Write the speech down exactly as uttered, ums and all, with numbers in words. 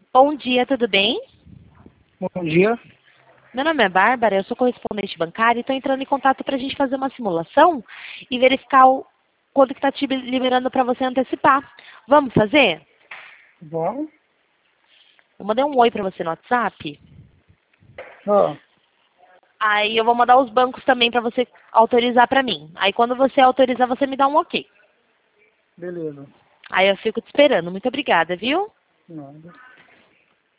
Bom dia, tudo bem? Bom dia. Meu nome é Bárbara, eu sou correspondente bancária e estou entrando em contato para a gente fazer uma simulação e verificar o quanto que está te liberando para você antecipar. Vamos fazer? Bom. Eu mandei um oi para você no WhatsApp. Ó, Aí eu vou mandar os bancos também para você autorizar para mim. Aí quando você autorizar, você me dá um ok. beleza. Aí eu fico te esperando. Muito obrigada, viu? Nada.